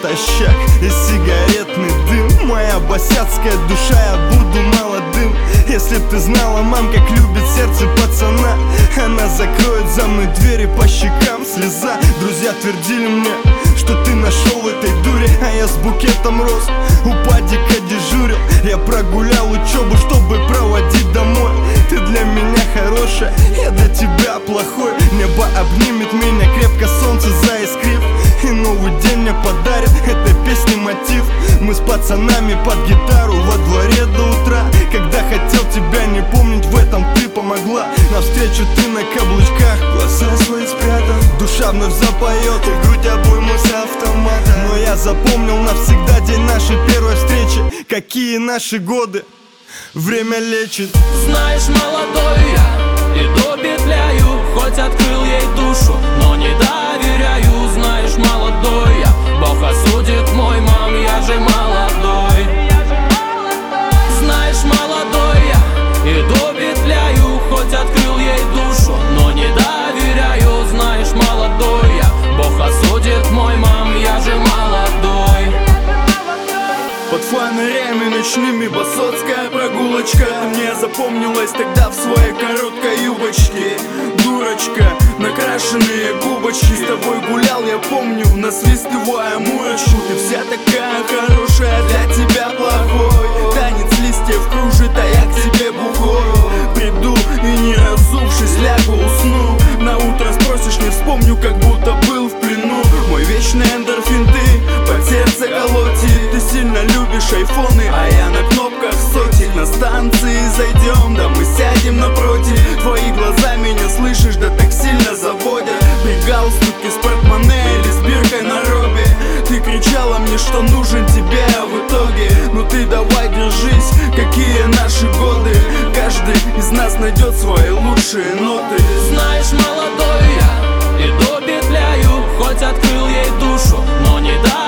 натощак и сигаретный дым. Моя босяцкая душа, я буду молодым. Если б ты знала, мам, как любит сердце пацана, она закроет за мной двери, по щекам слеза. Друзья твердили мне, что ты нашел в этой дуре, а я с букетом роз у падика дежурил. Я прогулял учебу, чтобы проводить домой. Ты для меня хорошая, я для тебя плохой. Небо обнимет меня крепко, солнце заискрит, и новый день мне подарит этой песни мотив. Мы с пацанами под гитару во дворе до утра. Когда хотел тебя не помнить, в этом ты помогла. Навстречу ты на каблучках, глаза свои спрятан, душа вновь запоет, и грудь обойму с автомата. Но я запомнил навсегда день нашей первой встречи. Какие наши годы, время лечит. Знаешь, молодой я иду петляю, хоть открыл ей душу, но не доверяю. Знаешь, молодой я, Бог осудит мой, мам, я же молодой. Знаешь, молодой я иду петляю, хоть открыл ей душу, но не доверяю. Знаешь, молодой я, Бог осудит мой, мам, я же молодой. Под фонарями ночными басотская прогулочка. Мне запомнилась тогда в своей короткой юбочке. Дурочка, накрашенные губочки. С тобой гулял, я помню, насвистывая мурочку. Ты вся такая хорошая, для тебя плохой. Танец листьев кружит, а я к тебе бухой. Приду и не разувшись лягу, усну. На утро спросишь, не вспомню, как будто был в плену. Мой вечный эндорфин ты под сердце колотит. Ты сильно любишь айфоны, а я на кнопках сотик. На станции зайдем, да мы сядем напротив. Твои глаза меня слышишь, да так сильно заводят. При галстуке с портмоне или с биркой на робе. Ты кричала мне, что нужен тебе, а в итоге ну ты давай держись, какие наши годы. Каждый из нас найдет свои лучшие ноты. Знаешь, молодой я иду петляю, хоть открыл ей душу, но не доверяю.